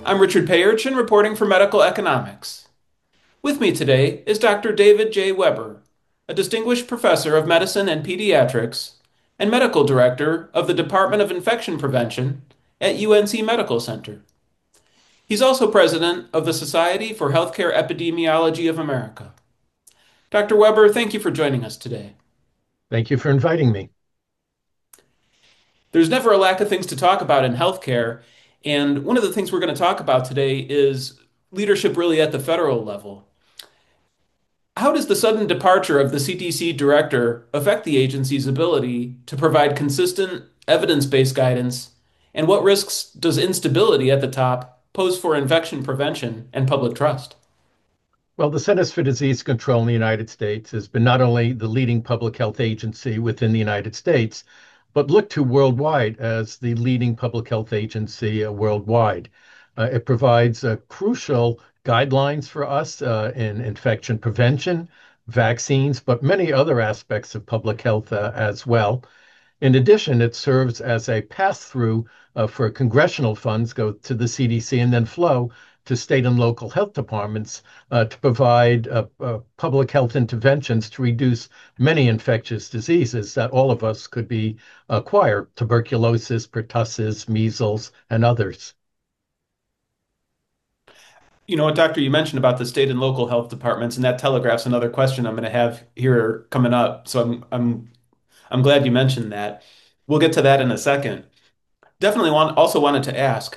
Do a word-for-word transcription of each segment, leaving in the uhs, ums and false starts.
I'm Richard Payerchin reporting for Medical Economics. With me today is Doctor David J. Weber, a distinguished professor of medicine and pediatrics and medical director of the Department of Infection Prevention at U N C Medical Center. He's also president of the Society for Healthcare Epidemiology of America. Doctor Weber, thank you for joining us today. Thank you for inviting me. There's never a lack of things to talk about in healthcare, and one of the things we're going to talk about today is leadership really at the federal level. How does the sudden departure of the C D C director affect the agency's ability to provide consistent, evidence-based guidance? And what risks does instability at the top pose for infection prevention and public trust? Well, the Centers for Disease Control in the United States has been not only the leading public health agency within the United States, but looked to worldwide as the leading public health agency uh, worldwide. Uh, it provides uh, crucial guidelines for us uh, in infection prevention, vaccines, but many other aspects of public health uh, as well. In addition, it serves as a pass-through uh, for congressional funds go to the C D C and then flow to state and local health departments uh, to provide uh, uh, public health interventions to reduce many infectious diseases that all of us could be acquire, tuberculosis, pertussis, measles, and others. You know what, Doctor, you mentioned about the state and local health departments, and that telegraphs another question I'm going to have here coming up. So I'm I'm I'm glad you mentioned that. We'll get to that in a second. Definitely want also wanted to ask,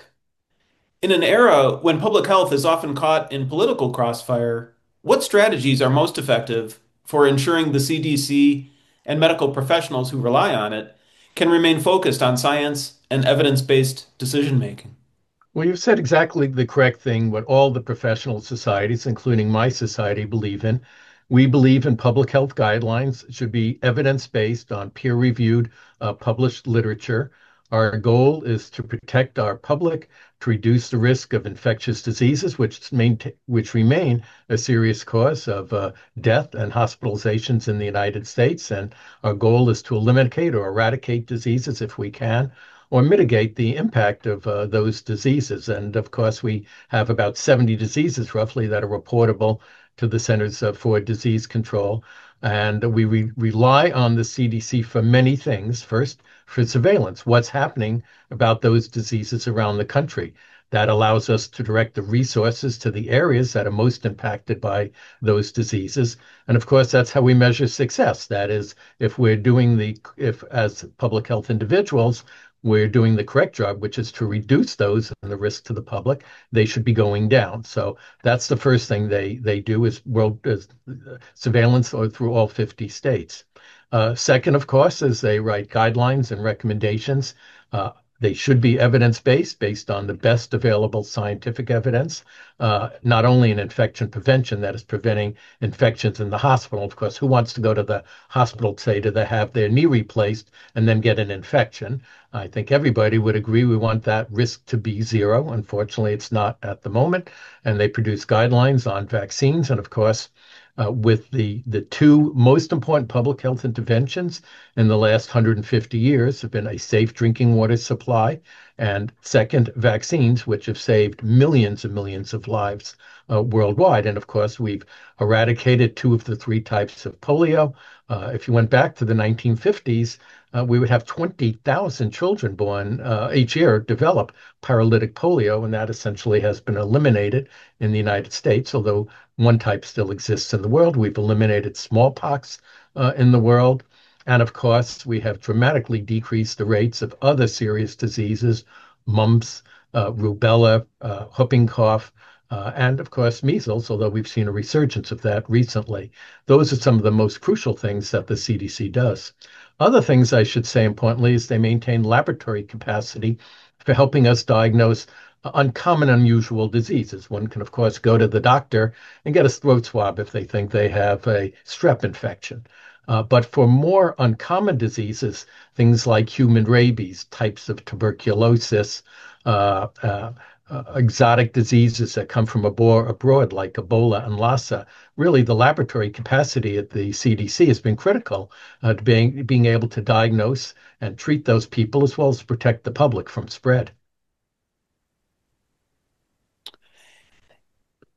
in an era when public health is often caught in political crossfire, what strategies are most effective for ensuring the C D C and medical professionals who rely on it can remain focused on science and evidence-based decision making? Well, you've said exactly the correct thing, what all the professional societies, including my society, believe in. We believe in public health guidelines should be evidence-based on peer-reviewed, uh, published literature. Our goal is to protect our public, to reduce the risk of infectious diseases, which, maintain, which remain a serious cause of uh, death and hospitalizations in the United States. And our goal is to eliminate or eradicate diseases if we can, or mitigate the impact of uh, those diseases. And of course, we have about seventy diseases roughly that are reportable to the Centers uh, for Disease Control. And we re rely on the C D C for many things. First, for surveillance, what's happening about those diseases around the country. That allows us to direct the resources to the areas that are most impacted by those diseases. And of course, that's how we measure success. That is, if we're doing the, if as public health individuals, we're doing the correct job, which is to reduce those and the risk to the public, they should be going down. So that's the first thing they they do is world is surveillance through all fifty states. Uh, second, of course, is they write guidelines and recommendations. Uh, they should be evidence-based, based on the best available scientific evidence, uh, not only in infection prevention, that is preventing infections in the hospital. Of course, who wants to go to the hospital, say, to they have their knee replaced and then get an infection? I think everybody would agree we want that risk to be zero. Unfortunately, it's not at the moment. And they produce guidelines on vaccines. And of course, uh, with the, the two most important public health interventions in the last one hundred fifty years have been a safe drinking water supply and second, vaccines, which have saved millions and millions of lives uh, worldwide. And of course, we've eradicated two of the three types of polio. Uh, if you went back to the nineteen fifties, uh, we would have twenty thousand children born uh, each year develop paralytic polio, and that essentially has been eliminated in the United States, although one type still exists in the world. We've eliminated smallpox uh, in the world. And of course, we have dramatically decreased the rates of other serious diseases, mumps, uh, rubella, uh, whooping cough, uh, and of course, measles, although we've seen a resurgence of that recently. Those are some of the most crucial things that the C D C does. Other things I should say importantly is they maintain laboratory capacity for helping us diagnose uncommon, unusual diseases. One can, of course, go to the doctor and get a throat swab if they think they have a strep infection. Uh, but for more uncommon diseases, things like human rabies, types of tuberculosis, uh, uh, uh, exotic diseases that come from abor- abroad, like Ebola and Lassa, really the laboratory capacity at the C D C has been critical uh, to being, being able to diagnose and treat those people as well as protect the public from spread.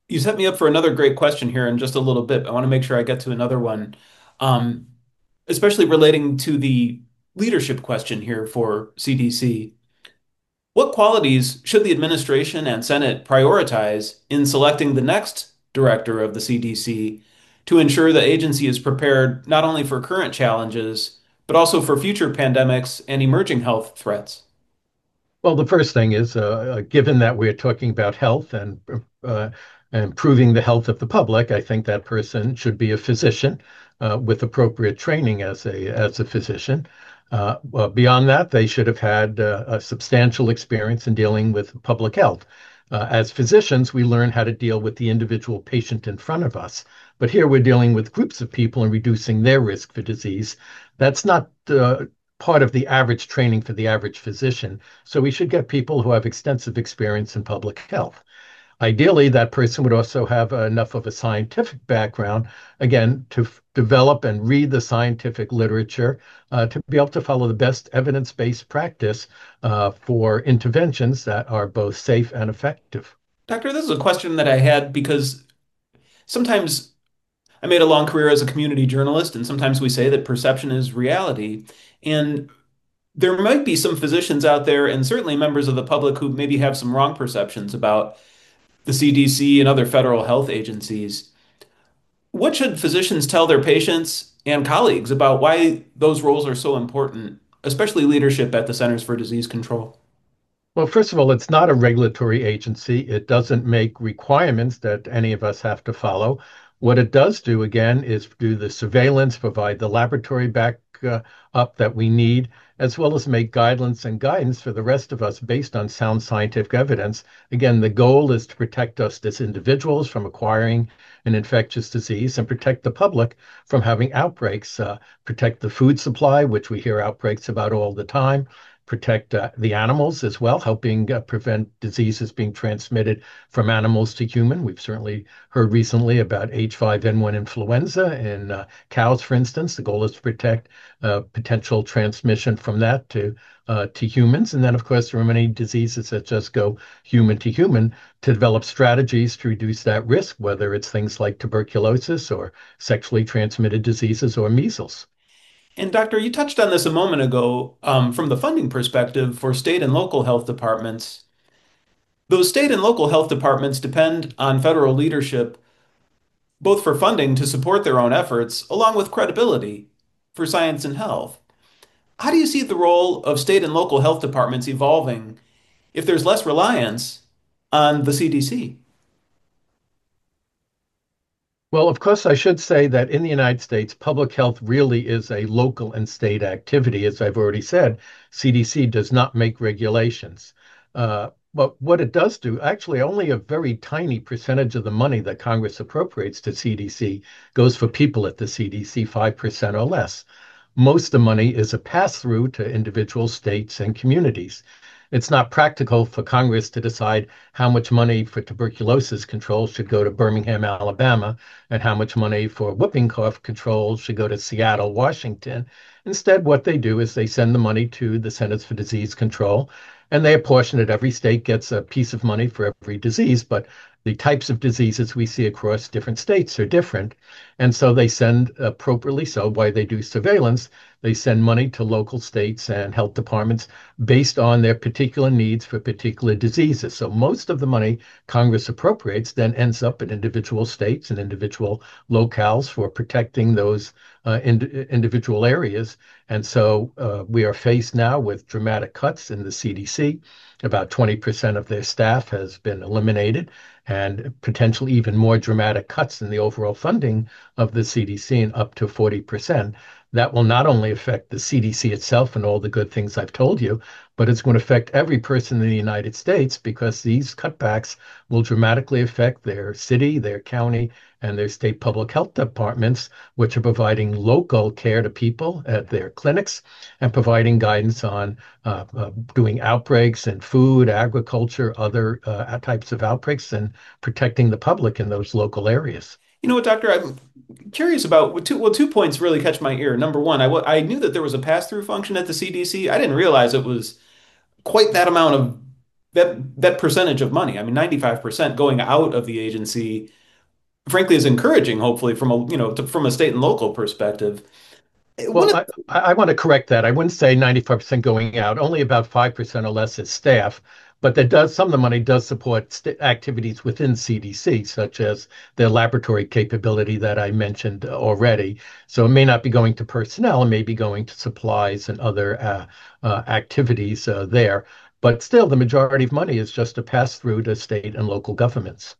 You set me up for another great question here in just a little bit. I want to make sure I get to another one, um, especially relating to the leadership question here for C D C. What qualities should the administration and Senate prioritize in selecting the next director of the C D C to ensure the agency is prepared not only for current challenges, but also for future pandemics and emerging health threats? Well, the first thing is, uh, uh, given that we're talking about health and uh, improving the health of the public, I think that person should be a physician uh, with appropriate training as a as a physician. Uh, well, beyond that, they should have had uh, a substantial experience in dealing with public health. Uh, as physicians, we learn how to deal with the individual patient in front of us. But here we're dealing with groups of people and reducing their risk for disease. That's not uh, part of the average training for the average physician. So we should get people who have extensive experience in public health. Ideally, that person would also have enough of a scientific background, again, to f- develop and read the scientific literature uh, to be able to follow the best evidence-based practice uh, for interventions that are both safe and effective. Doctor, this is a question that I had because sometimes I made a long career as a community journalist, and sometimes we say that perception is reality. And there might be some physicians out there, and certainly members of the public, who maybe have some wrong perceptions about the C D C and other federal health agencies. What should physicians tell their patients and colleagues about why those roles are so important, especially leadership at the Centers for Disease Control? Well, first of all, it's not a regulatory agency. It doesn't make requirements that any of us have to follow. What it does do, again, is do the surveillance, provide the laboratory back uh, up that we need, as well as make guidelines and guidance for the rest of us based on sound scientific evidence. Again, the goal is to protect us as individuals from acquiring an infectious disease and protect the public from having outbreaks, uh, protect the food supply, which we hear outbreaks about all the time, protect uh, the animals as well, helping uh, prevent diseases being transmitted from animals to human. We've certainly heard recently about H five N one influenza in uh, cows, for instance. The goal is to protect uh, potential transmission from that to uh, to humans. And then, of course, there are many diseases that just go human to human to develop strategies to reduce that risk, whether it's things like tuberculosis or sexually transmitted diseases or measles. And Doctor, you touched on this a moment ago, um, from the funding perspective for state and local health departments. Those state and local health departments depend on federal leadership both for funding to support their own efforts, along with credibility for science and health. How do you see the role of state and local health departments evolving if there's less reliance on the C D C? Well, of course, I should say that in the United States, public health really is a local and state activity. As I've already said, C D C does not make regulations. Uh, but what it does do, actually, only a very tiny percentage of the money that Congress appropriates to C D C goes for people at the C D C, five percent or less. Most of the money is a pass through to individual states and communities. It's not practical for Congress to decide how much money for tuberculosis control should go to Birmingham, Alabama, and how much money for whooping cough control should go to Seattle, Washington. Instead, what they do is they send the money to the Centers for Disease Control, and they apportion it. Every state gets a piece of money for every disease, but the types of diseases we see across different states are different. And so they send appropriately so, why they do surveillance, they send money to local states and health departments based on their particular needs for particular diseases. So most of the money Congress appropriates then ends up in individual states and individual locales for protecting those uh, ind individual areas. And so uh, we are faced now with dramatic cuts in the C D C. About twenty percent of their staff has been eliminated, and potentially even more dramatic cuts in the overall funding of the C D C, and up to forty percent. That will not only affect the C D C itself and all the good things I've told you, but it's going to affect every person in the United States because these cutbacks will dramatically affect their city, their county, and their state public health departments, which are providing local care to people at their clinics and providing guidance on uh, uh, doing outbreaks in food, agriculture, other uh, types of outbreaks, and protecting the public in those local areas. You know what, Doctor? I'm curious about two, well, two points really catch my ear. Number one, I, w- I knew that there was a pass-through function at the C D C. I didn't realize it was quite that amount of that that percentage of money, I mean, ninety-five percent going out of the agency, frankly, is encouraging, hopefully, from a, you know, to, from a state and local perspective. One Well, of I, I want to correct that. I wouldn't say ninety-five percent going out, only about five percent or less is staff. But that does, some of the money does support st activities within C D C, such as the laboratory capability that I mentioned already. So it may not be going to personnel, it may be going to supplies and other uh, uh, activities uh, there. But still, the majority of money is just a pass through to state and local governments.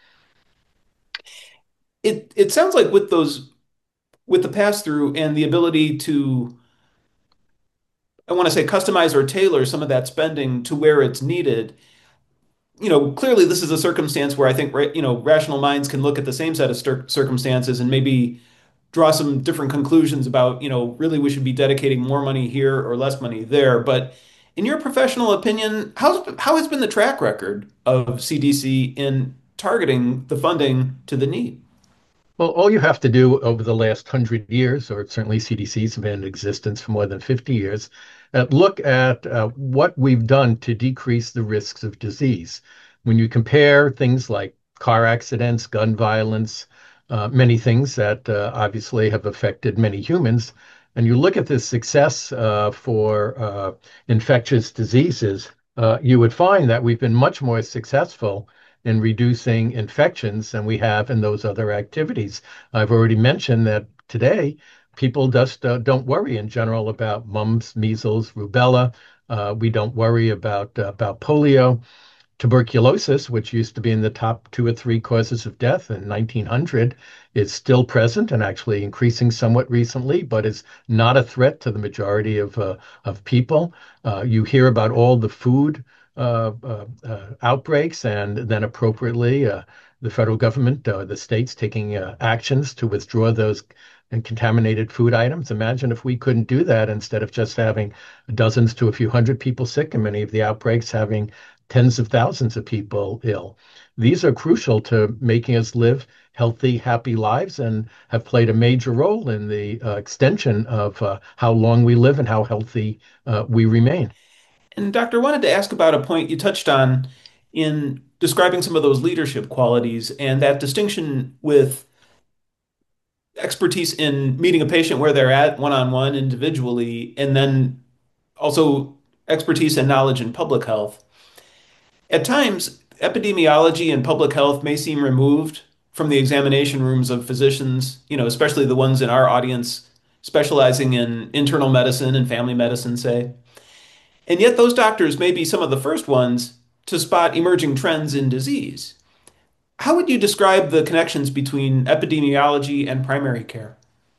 it it sounds like with those with the pass through and the ability to, I want to say, customize or tailor some of that spending to where it's needed. You know, clearly this is a circumstance where I think, you know, rational minds can look at the same set of cir circumstances and maybe draw some different conclusions about, you know, really we should be dedicating more money here or less money there. But in your professional opinion, how's how has been the track record of C D C in targeting the funding to the need? Well, all you have to do over the last hundred years, or certainly C D Cs have been in existence for more than fifty years, uh, look at uh, what we've done to decrease the risks of disease. When you compare things like car accidents, gun violence, uh, many things that uh, obviously have affected many humans, and you look at the success uh, for uh, infectious diseases, uh, you would find that we've been much more successful in reducing infections than we have in those other activities. I've already mentioned that today people just uh, don't worry in general about mumps, measles, rubella. Uh, we don't worry about uh, about polio. Tuberculosis, which used to be in the top two or three causes of death in nineteen hundred, is still present and actually increasing somewhat recently, but is not a threat to the majority of uh, of people. Uh, you hear about all the food uh, uh, uh, outbreaks, and then appropriately, uh, the federal government, uh, the states taking uh, actions to withdraw those and contaminated food items. Imagine if we couldn't do that instead of just having dozens to a few hundred people sick, and many of the outbreaks having tens of thousands of people ill. These are crucial to making us live healthy, happy lives and have played a major role in the uh, extension of uh, how long we live and how healthy uh, we remain. And Doctor, wanted to ask about a point you touched on in describing some of those leadership qualities and that distinction with expertise in meeting a patient where they're at one-on-one individually, and then also expertise and knowledge in public health. At times, epidemiology and public health may seem removed from the examination rooms of physicians, you know, especially the ones in our audience specializing in internal medicine and family medicine, say. And yet, those doctors may be some of the first ones to spot emerging trends in disease. How would you describe the connections between epidemiology and primary care?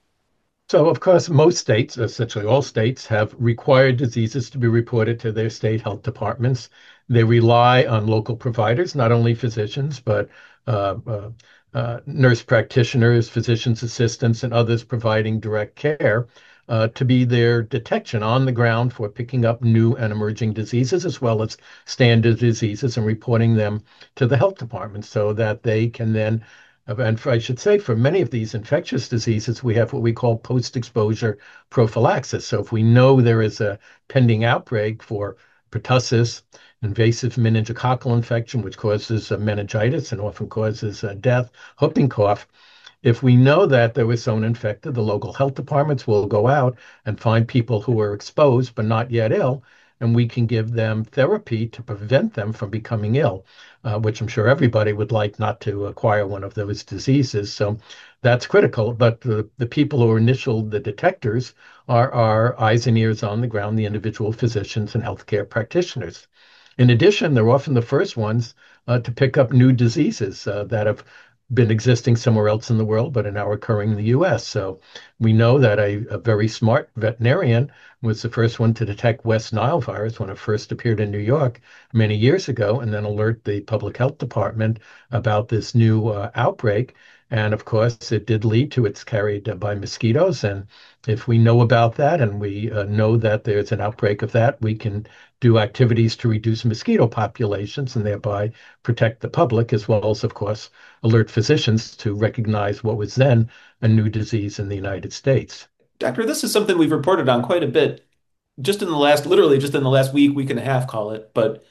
So, of course, most states, essentially all states, have required diseases to be reported to their state health departments. They rely on local providers, not only physicians, but uh, uh, uh, nurse practitioners, physician's assistants, and others providing direct care uh, to be their detection on the ground for picking up new and emerging diseases, as well as standard diseases, and reporting them to the health department so that they can then and for, I should say, for many of these infectious diseases, we have what we call post-exposure prophylaxis. So if we know there is a pending outbreak for pertussis, invasive meningococcal infection, which causes uh, meningitis and often causes uh, death, whooping cough, if we know that there was someone infected, the local health departments will go out and find people who are exposed but not yet ill, and we can give them therapy to prevent them from becoming ill, uh, which I'm sure everybody would like not to acquire one of those diseases. So that's critical. But the, the people who are initial, the detectors, are our eyes and ears on the ground, the individual physicians and healthcare practitioners. In addition, they're often the first ones uh, to pick up new diseases uh, that have been existing somewhere else in the world, but are now occurring in the U S. So we know that a, a very smart veterinarian was the first one to detect West Nile virus when it first appeared in New York many years ago, and then alert the public health department about this new uh, outbreak. And of course, it did lead to it's carried uh, by mosquitoes. And if we know about that and we uh, know that there's an outbreak of that, we can do activities to reduce mosquito populations and thereby protect the public, as well as, of course, alert physicians to recognize what was then a new disease in the United States. Doctor, this is something we've reported on quite a bit just in the last, literally just in the last week, week and a half, call it. But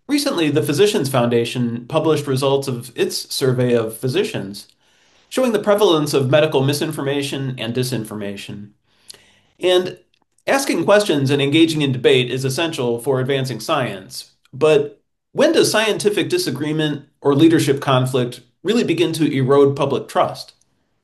Recently, the Physicians Foundation published results of its survey of physicians, showing the prevalence of medical misinformation and disinformation. And asking questions and engaging in debate is essential for advancing science. But when does scientific disagreement or leadership conflict really begin to erode public trust?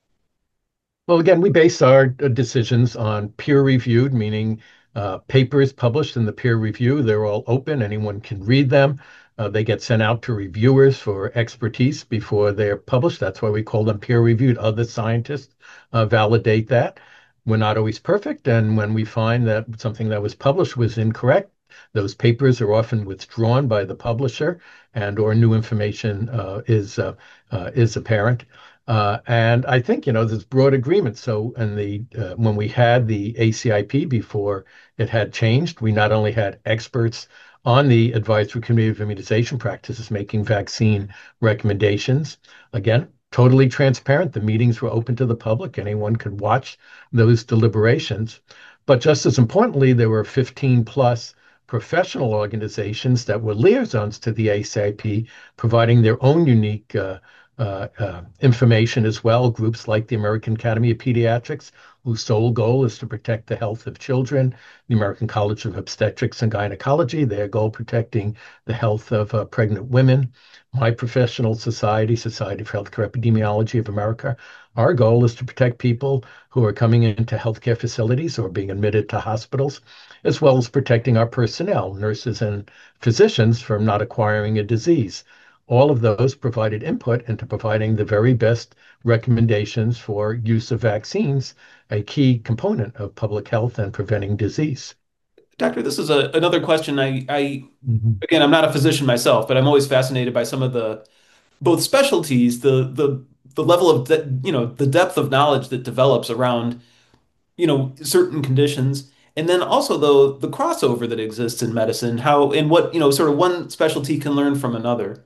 Well, again, we base our uh, decisions on peer-reviewed, meaning uh, papers published in the peer review. They're all open. Anyone can read them. Uh, they get sent out to reviewers for expertise before they're published. That's why we call them peer-reviewed. Other scientists uh, validate that. We're not always perfect, and when we find that something that was published was incorrect, those papers are often withdrawn by the publisher, and or new information uh, is uh, uh, is apparent. Uh, and I think, you know, there's broad agreement. So, in the uh, when we had the A C I P before it had changed, we not only had experts on the advisory committee of immunization practices making vaccine recommendations. Again, totally transparent. The meetings were open to the public. Anyone could watch those deliberations. But just as importantly, there were fifteen plus professional organizations that were liaisons to the A C I P, providing their own unique uh, uh, uh, information as well. Groups like the American Academy of Pediatrics, whose sole goal is to protect the health of children, the American College of Obstetrics and Gynecology, their goal protecting the health of uh, pregnant women. My professional society, Society of Healthcare Epidemiology of America, our goal is to protect people who are coming into healthcare facilities or being admitted to hospitals, as well as protecting our personnel, nurses and physicians, from not acquiring a disease. All of those provided input into providing the very best recommendations for use of vaccines, a key component of public health and preventing disease. Doctor, this is a, another question. I, I, Mhm. again, I'm not a physician myself, but I'm always fascinated by some of the both specialties, the the the level of de you know the depth of knowledge that develops around you know certain conditions, and then also the the crossover that exists in medicine, how and what you know sort of one specialty can learn from another.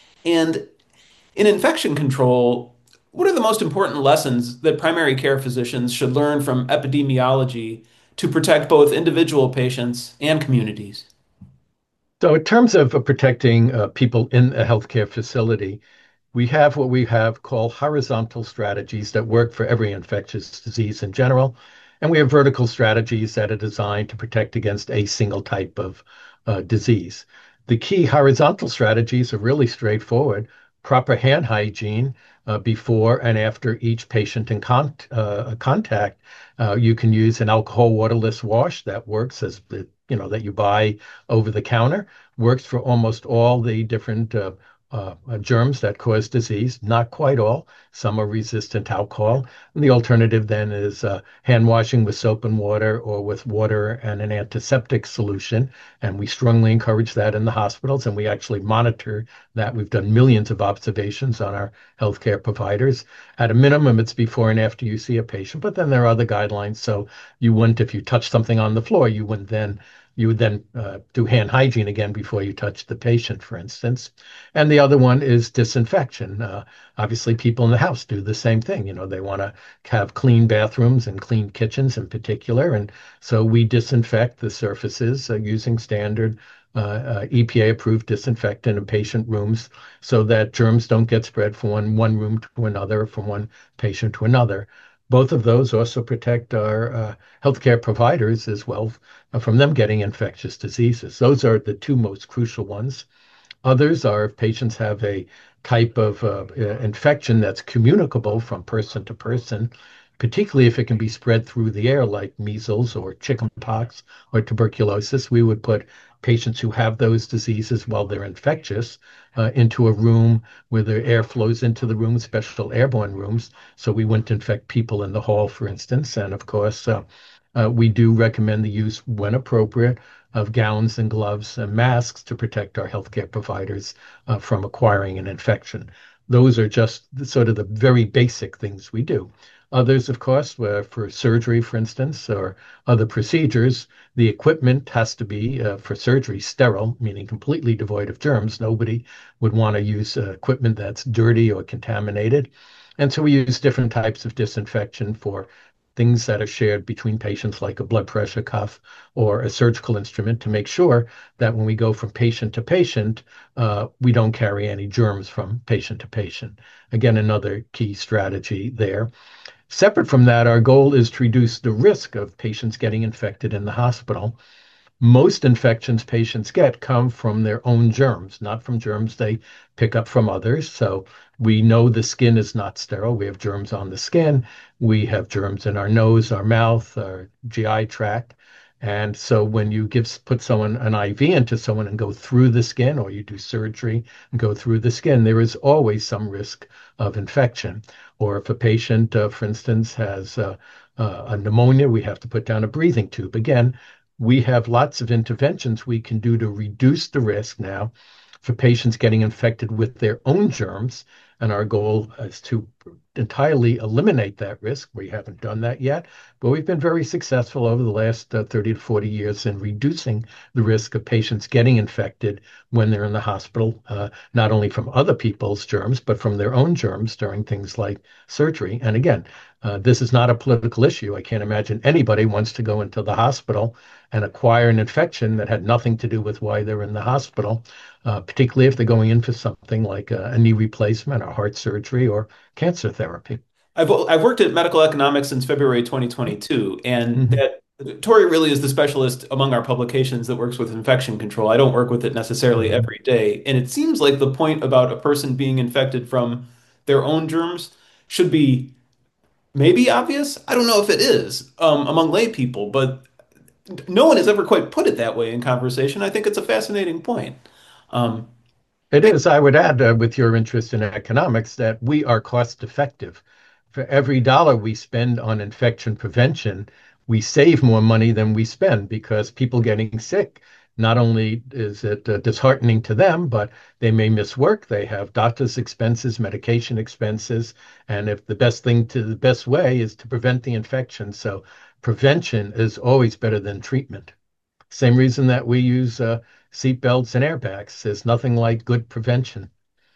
And in infection control, what are the most important lessons that primary care physicians should learn from epidemiology to protect both individual patients and communities? So, in terms of uh, protecting uh, people in a healthcare facility, we have what we have called horizontal strategies that work for every infectious disease in general. And we have vertical strategies that are designed to protect against a single type of uh, disease. The key horizontal strategies are really straightforward. Proper hand hygiene uh, before and after each patient in con uh, contact. Uh, you can use an alcohol waterless wash that works as the, you know, that you buy over the counter, works for almost all the different uh, uh, uh, germs that cause disease. Not quite all. Some are resistant to alcohol. And the alternative then is uh, hand washing with soap and water or with water and an antiseptic solution. And we strongly encourage that in the hospitals. And we actually monitor that. We've done millions of observations on our healthcare providers. At a minimum, it's before and after you see a patient, but then there are other guidelines. So you wouldn't, if you touch something on the floor, you wouldn't then you would then uh, do hand hygiene again before you touch the patient, for instance. And the other one is disinfection. Uh, obviously, people in the house do the same thing. You know, they want to have clean bathrooms and clean kitchens in particular. And so we disinfect the surfaces uh, using standard uh, uh, E P A approved disinfectant in patient rooms so that germs don't get spread from one, one room to another, from one patient to another. Both of those also protect our uh, healthcare providers as well uh, from them getting infectious diseases. Those are the two most crucial ones. Others are if patients have a type of uh, uh, infection that's communicable from person to person, particularly if it can be spread through the air, like measles or chickenpox or tuberculosis. We would put patients who have those diseases while they're infectious uh, into a room where the air flows into the room, special airborne rooms, so we wouldn't infect people in the hall, for instance. And of course, uh, uh, we do recommend the use, when appropriate, of gowns and gloves and masks to protect our healthcare providers uh, from acquiring an infection. Those are just the, sort of the very basic things we do. Others, of course, were for surgery, for instance, or other procedures, the equipment has to be uh, for surgery sterile, meaning completely devoid of germs. Nobody would want to use uh, equipment that's dirty or contaminated. And so we use different types of disinfection for things that are shared between patients, like a blood pressure cuff or a surgical instrument, to make sure that when we go from patient to patient, uh, we don't carry any germs from patient to patient. Again, another key strategy there. Separate from that, our goal is to reduce the risk of patients getting infected in the hospital. Most infections patients get come from their own germs, not from germs they pick up from others. So we know the skin is not sterile. We have germs on the skin. We have germs in our nose, our mouth, our G I tract. And so when you give put someone an I V into someone and go through the skin, or you do surgery and go through the skin, there is always some risk of infection. Or if a patient, uh, for instance, has uh, uh, a pneumonia, we have to put down a breathing tube. Again, we have lots of interventions we can do to reduce the risk now for patients getting infected with their own germs. And our goal is to entirely eliminate that risk. We haven't done that yet, but we've been very successful over the last uh, thirty to forty years in reducing the risk of patients getting infected when they're in the hospital, uh, not only from other people's germs, but from their own germs during things like surgery. And again, uh, this is not a political issue. I can't imagine anybody wants to go into the hospital and acquire an infection that had nothing to do with why they're in the hospital, uh, particularly if they're going in for something like a, a knee replacement or heart surgery or cancer therapy. I've I've worked at medical economics since February twenty twenty-two, and Mhm. that Tori really is the specialist among our publications that works with infection control. I don't work with it necessarily Mhm. every day, and it seems like the point about a person being infected from their own germs should be maybe obvious. I don't know if it is um, among lay people, but no one has ever quite put it that way in conversation. I think it's a fascinating point. Um, It is. I would add, uh, with your interest in economics, that we are cost effective. For every dollar we spend on infection prevention, we save more money than we spend, because people getting sick, not only is it uh, disheartening to them, but they may miss work. They have doctor's expenses, medication expenses, and if the best thing to the best way is to prevent the infection. So prevention is always better than treatment. Same reason that we use uh, seat belts and airbags. There's nothing like good prevention.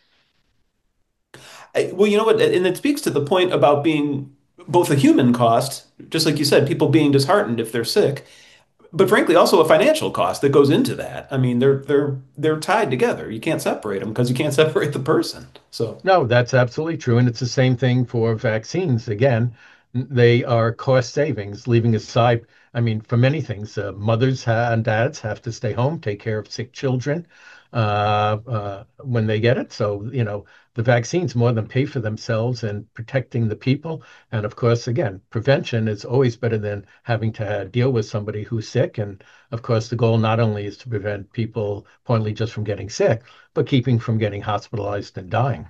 I, well, you know what? And it speaks to the point about being both a human cost, just like you said, people being disheartened if they're sick, but frankly, also a financial cost that goes into that. I mean, they're they're they're tied together. You can't separate them because you can't separate the person. So, No, that's absolutely true. And it's the same thing for vaccines. Again, they are cost savings, leaving aside, I mean, for many things, uh, mothers ha and dads have to stay home, take care of sick children uh, uh, when they get it. So, you know, the vaccines more than pay for themselves in protecting the people. And of course, again, prevention is always better than having to deal with somebody who's sick. And of course, the goal not only is to prevent people pointedly just from getting sick, but keeping from getting hospitalized and dying.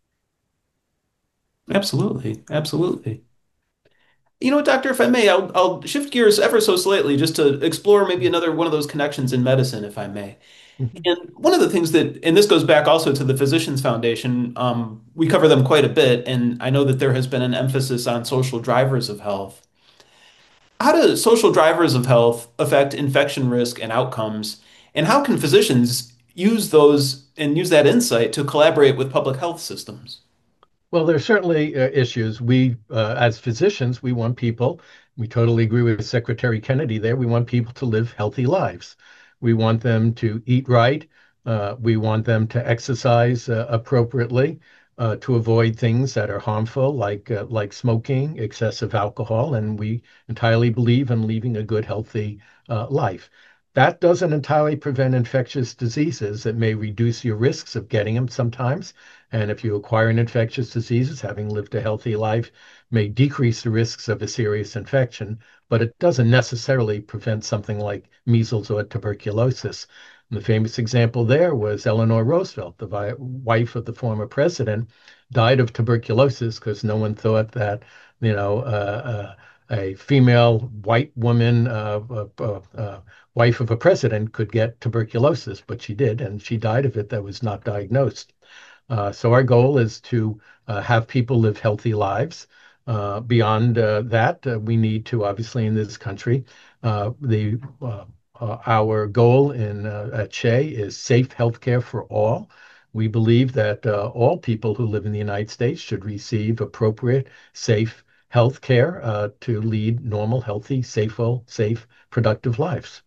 absolutely, absolutely. You know what, Doctor, if I may, I'll I'll shift gears ever so slightly just to explore maybe another one of those connections in medicine, if I may. Mhm. And one of the things that, and this goes back also to the Physicians Foundation, um, we cover them quite a bit, and I know that there has been an emphasis on social drivers of health. How do social drivers of health affect infection risk and outcomes? And how can physicians use those and use that insight to collaborate with public health systems? Well, there's certainly uh, issues. We, uh, as physicians, we want people, we totally agree with Secretary Kennedy there. We want people to live healthy lives. We want them to eat right. Uh, we want them to exercise uh, appropriately, uh, to avoid things that are harmful, like uh, like smoking, excessive alcohol, and we entirely believe in leading a good, healthy uh, life. That doesn't entirely prevent infectious diseases. It may reduce your risks of getting them sometimes. And if you acquire an infectious disease, having lived a healthy life may decrease the risks of a serious infection, but it doesn't necessarily prevent something like measles or tuberculosis. And the famous example there was Eleanor Roosevelt, the vi- wife of the former president, died of tuberculosis because no one thought that, you know, uh, uh, a female white woman, uh, uh, uh, uh, wife of a president, could get tuberculosis, but she did, and she died of it that was not diagnosed. Uh, so our goal is to uh, have people live healthy lives. Uh, beyond uh, that, uh, we need to, obviously, in this country, uh, the uh, uh, our goal in uh, at Shea is safe healthcare for all. We believe that uh, all people who live in the United States should receive appropriate, safe health care uh, to lead normal, healthy, safe, safe, productive lives.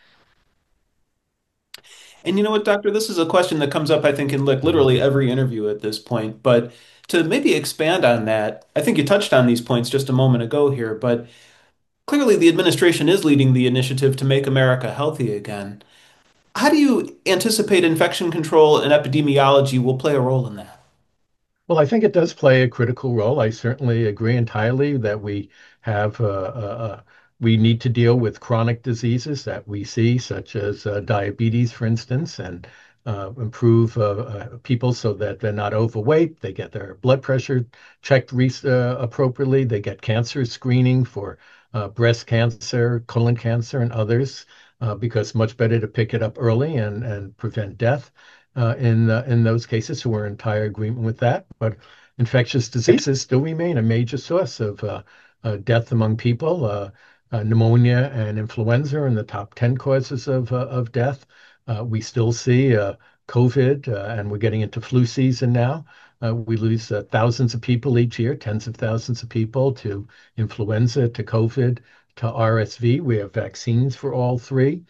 And you know what, doctor, this is a question that comes up, I think, in like literally every interview at this point. But to maybe expand on that, I think you touched on these points just a moment ago here, but clearly the administration is leading the initiative to make America healthy again. How do you anticipate infection control and epidemiology will play a role in that? Well, I think it does play a critical role. I certainly agree entirely that we have uh, uh, uh, we need to deal with chronic diseases that we see, such as uh, diabetes, for instance, and uh, improve uh, uh, people so that they're not overweight. They get their blood pressure checked re uh, appropriately. They get cancer screening for uh, breast cancer, colon cancer, and others, uh, because much better to pick it up early and and prevent death uh, in uh, in those cases. So we're in entire agreement with that. But infectious diseases still remain a major source of uh, uh, death among people. Uh, uh, pneumonia and influenza are in the top ten causes of uh, of death. Uh, we still see uh, COVID, uh, and we're getting into flu season now. Uh, we lose uh, thousands of people each year, tens of thousands of people to influenza, to COVID, to R S V. We have vaccines for all three.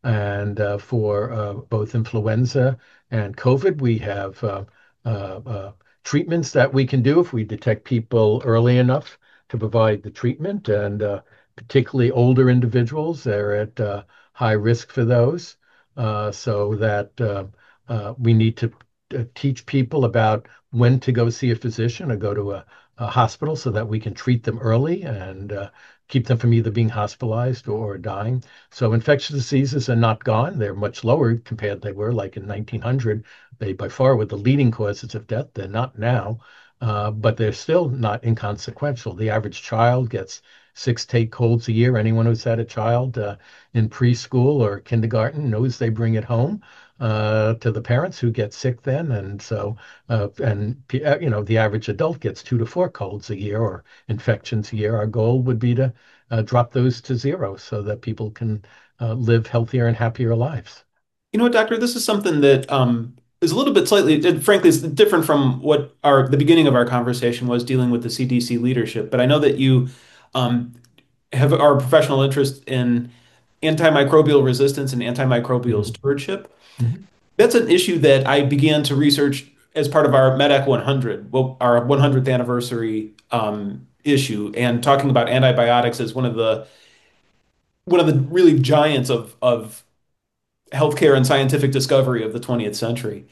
And uh, for uh, both influenza and COVID, we have uh, uh, uh, treatments that we can do if we detect people early enough to provide the treatment. And uh, particularly older individuals are at uh, high risk for those. Uh, so that uh, uh, we need to uh, teach people about when to go see a physician or go to a, a hospital so that we can treat them early and uh, keep them from either being hospitalized or dying. So infectious diseases are not gone. They're much lower compared they were like in nineteen hundred. They by far were the leading causes of death. They're not now, uh, but they're still not inconsequential. The average child gets six to eight colds a year. Anyone who's had a child uh, in preschool or kindergarten knows they bring it home uh, to the parents who get sick then. And so, uh, and uh, you know, the average adult gets two to four colds a year or infections a year. Our goal would be to uh, drop those to zero so that people can uh, live healthier and happier lives. You know what, doctor, this is something that um, is a little bit slightly, it, frankly, is different from what our the beginning of our conversation was dealing with the C D C leadership. But I know that you um, have our professional interest in antimicrobial resistance and antimicrobial Mhm. stewardship. Mhm. That's an issue that I began to research as part of our MedEc one hundred, well, our one hundredth anniversary um, issue, and talking about antibiotics as one of the one of the really giants of of healthcare and scientific discovery of the twentieth century.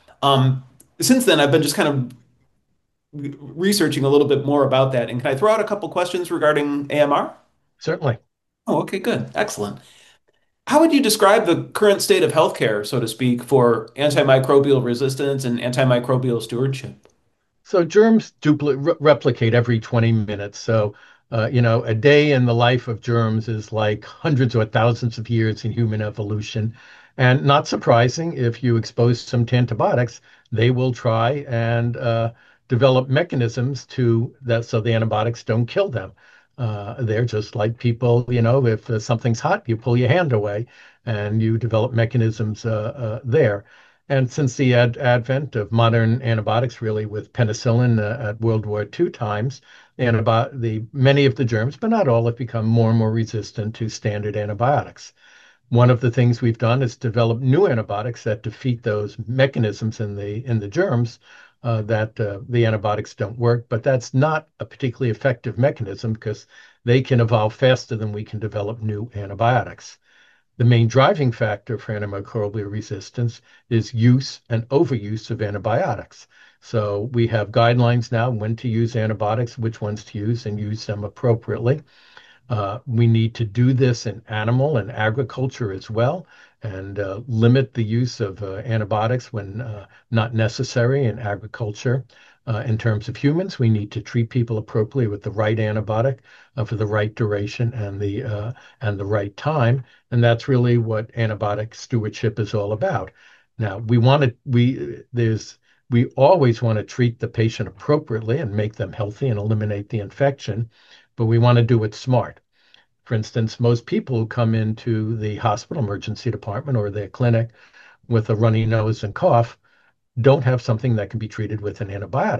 Um, since then, I've been just kind of researching a little bit more about that. And can I throw out a couple questions regarding A M R? Certainly. Oh, okay, good. Excellent. How would you describe the current state of healthcare, so to speak, for antimicrobial resistance and antimicrobial stewardship? So germs dupli re replicate every twenty minutes. So, uh, you know, a day in the life of germs is like hundreds or thousands of years in human evolution. And not surprising, if you expose them to antibiotics, they will try and uh, develop mechanisms to that so the antibiotics don't kill them. Uh, they're just like people, you know, if uh, something's hot, you pull your hand away and you develop mechanisms uh, uh, there. And since the ad advent of modern antibiotics, really with penicillin uh, at World War two times, antibio the many of the germs, but not all, have become more and more resistant to standard antibiotics. One of the things we've done is develop new antibiotics that defeat those mechanisms in the in the germs uh, that uh, the antibiotics don't work. But that's not a particularly effective mechanism because they can evolve faster than we can develop new antibiotics. The main driving factor for antimicrobial resistance is use and overuse of antibiotics. So we have guidelines now when to use antibiotics, which ones to use, and use them appropriately. Uh, we need to do this in animal and agriculture as well, and uh, limit the use of uh, antibiotics when uh, not necessary in agriculture. Uh, in terms of humans, we need to treat people appropriately with the right antibiotic uh, for the right duration and the uh, and the right time, and that's really what antibiotic stewardship is all about. Now, we want to we there's we always want to treat the patient appropriately and make them healthy and eliminate the infection, but we want to do it smart. For instance, most people who come into the hospital emergency department or their clinic with a runny nose and cough don't have something that can be treated with an antibiotic.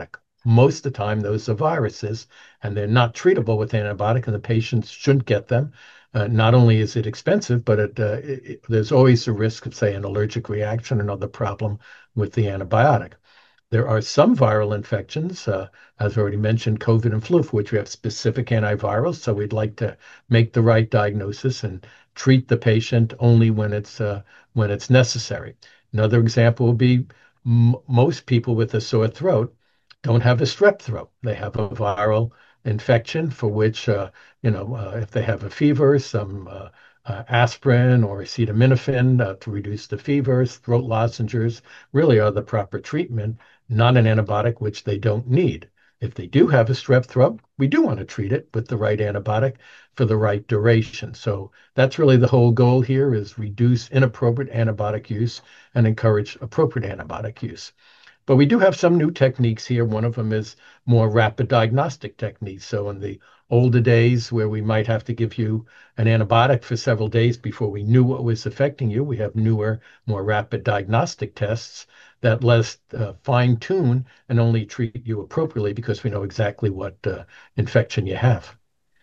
Most of the time, those are viruses, and they're not treatable with antibiotic, and the patients shouldn't get them. Uh, not only is it expensive, but it, uh, it, it- there's always a risk of, say, an allergic reaction, another problem with the antibiotic. There are some viral infections, uh, as already mentioned, COVID and flu, for which we have specific antivirals. So we'd like to make the right diagnosis and treat the patient only when it's uh, when it's necessary. Another example would be m- most people with a sore throat don't have a strep throat. They have a viral infection for which, uh, you know, uh, if they have a fever, some uh, uh, aspirin or acetaminophen uh, to reduce the fevers, throat lozenges really are the proper treatment, not an antibiotic, which they don't need. If they do have a strep throat, we do want to treat it with the right antibiotic for the right duration. So that's really the whole goal here is reduce inappropriate antibiotic use and encourage appropriate antibiotic use. But we do have some new techniques here. One of them is more rapid diagnostic techniques. So in the older days where we might have to give you an antibiotic for several days before we knew what was affecting you, we have newer, more rapid diagnostic tests that let us uh, fine tune and only treat you appropriately because we know exactly what uh, infection you have.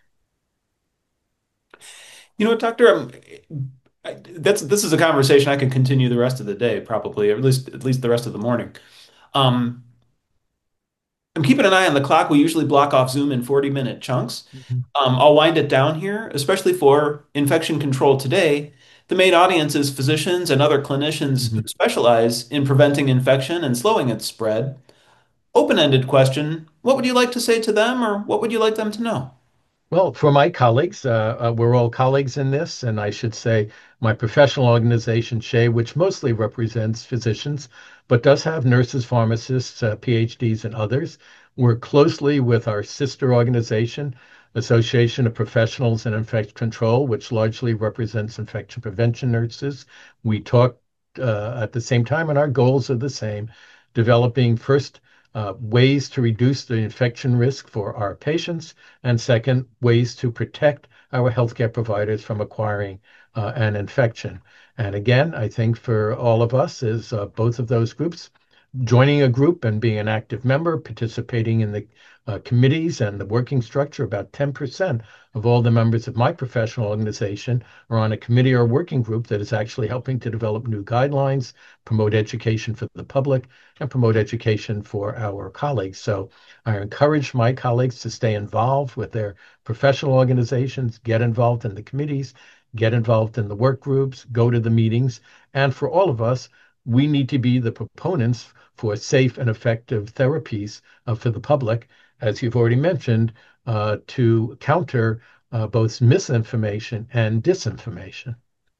You know what, Doctor? Um, I, that's this is a conversation I can continue the rest of the day, probably, or at least at least the rest of the morning. Um, I'm keeping an eye on the clock. We usually block off Zoom in forty minute chunks. Mhm. Um, I'll wind it down here, especially for infection control today. The main audience is physicians and other clinicians who Mhm. specialize in preventing infection and slowing its spread. Open-ended question. What would you like to say to them, or what would you like them to know? Well, for my colleagues, uh, uh, we're all colleagues in this, and I should say my professional organization, S H E A, which mostly represents physicians, but does have nurses, pharmacists, uh, PhDs, and others. Work closely with our sister organization, Association of Professionals in Infection Control, which largely represents infection prevention nurses. We talk uh, at the same time, and our goals are the same, developing first uh, ways to reduce the infection risk for our patients and second, ways to protect our healthcare providers from acquiring uh, an infection. And again, I think for all of us is uh, both of those groups joining a group and being an active member, participating in the uh, committees and the working structure. About ten percent of all the members of my professional organization are on a committee or working group that is actually helping to develop new guidelines, promote education for the public, and promote education for our colleagues. So I encourage my colleagues to stay involved with their professional organizations, get involved in the committees, get involved in the work groups, go to the meetings. And for all of us, we need to be the proponents for safe and effective therapies uh, for the public, as you've already mentioned, uh, to counter uh, both misinformation and disinformation.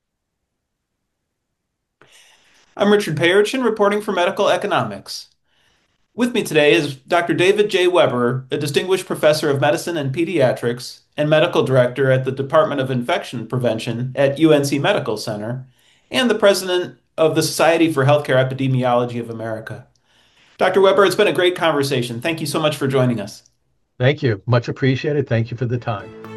I'm Richard Payerchin, reporting for Medical Economics. With me today is Doctor David J. Weber, a distinguished professor of medicine and pediatrics and medical director at the Department of Infection Prevention at U N C Medical Center, and the president of the Society for Healthcare Epidemiology of America. Doctor Weber, it's been a great conversation. Thank you so much for joining us. Thank you. Much appreciated. Thank you for the time.